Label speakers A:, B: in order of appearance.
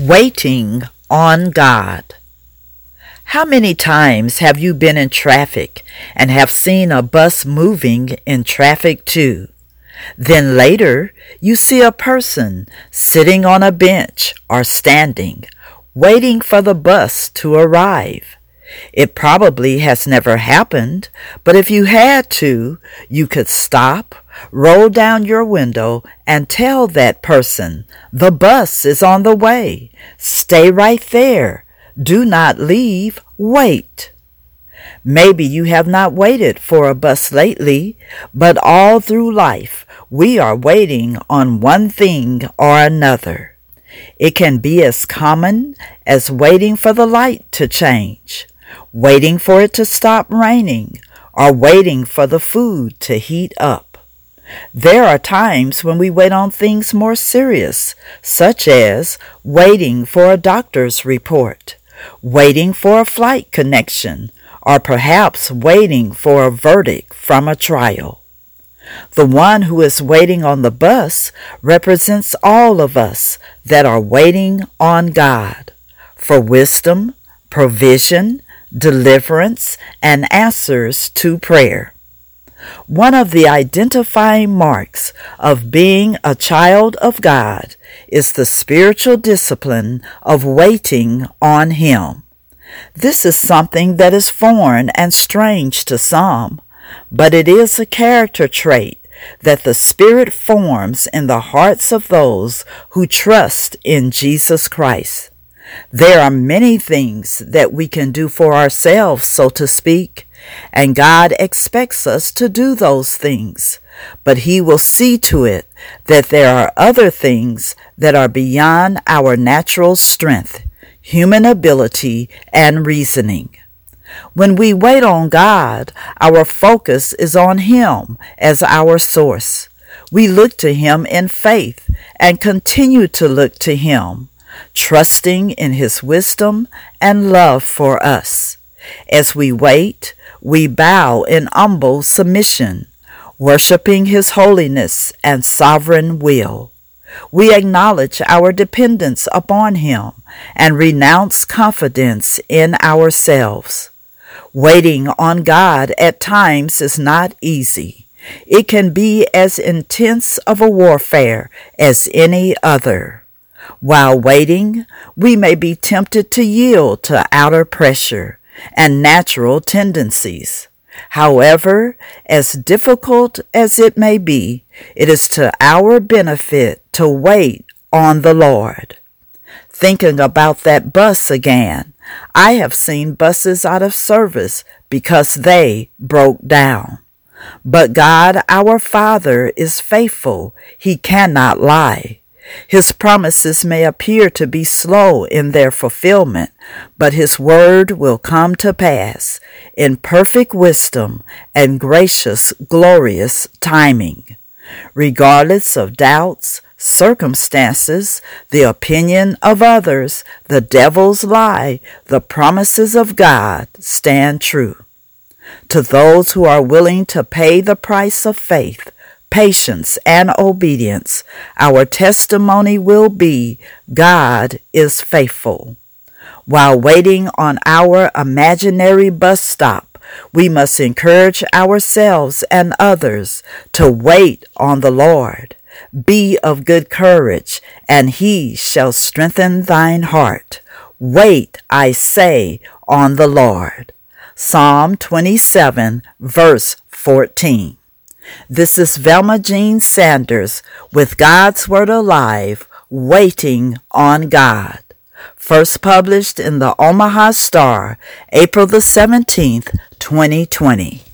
A: Waiting on God. How many times have you been in traffic and have seen a bus moving in traffic too? Then later you see a person sitting on a bench or standing, waiting for the bus to arrive. It probably has never happened, but if you had to, you could stop, roll down your window, and tell that person, "The bus is on the way. Stay right there. Do not leave. Wait." Maybe you have not waited for a bus lately, but all through life, we are waiting on one thing or another. It can be as common as waiting for the light to change, waiting for it to stop raining, or waiting for the food to heat up. There are times when we wait on things more serious, such as waiting for a doctor's report, waiting for a flight connection, or perhaps waiting for a verdict from a trial. The one who is waiting on the bus represents all of us that are waiting on God for wisdom, provision, deliverance, and answers to prayer. One of the identifying marks of being a child of God is the spiritual discipline of waiting on Him. This is something that is foreign and strange to some, but it is a character trait that the Spirit forms in the hearts of those who trust in Jesus Christ. There are many things that we can do for ourselves, so to speak, and God expects us to do those things, but He will see to it that there are other things that are beyond our natural strength, human ability, and reasoning. When we wait on God, our focus is on Him as our source. We look to Him in faith and continue to look to Him, trusting in His wisdom and love for us. As we wait, we bow in humble submission, worshiping His holiness and sovereign will. We acknowledge our dependence upon Him and renounce confidence in ourselves. Waiting on God at times is not easy. It can be as intense of a warfare as any other. While waiting, we may be tempted to yield to outer pressure and natural tendencies. However, as difficult as it may be, it is to our benefit to wait on the Lord. Thinking about that bus again, I have seen buses out of service because they broke down. But God, our Father, is faithful. He cannot lie. His promises may appear to be slow in their fulfillment, but His word will come to pass in perfect wisdom and gracious, glorious timing. Regardless of doubts, circumstances, the opinion of others, the devil's lie, the promises of God stand true. To those who are willing to pay the price of faith, patience, and obedience, our testimony will be, God is faithful. While waiting on our imaginary bus stop, we must encourage ourselves and others to wait on the Lord. Be of good courage, and He shall strengthen thine heart. Wait, I say, on the Lord. Psalm 27, verse 14. This is Velma Jean Sanders with God's Word Alive, Waiting on God. First published in the Omaha Star, April the 17th, 2020.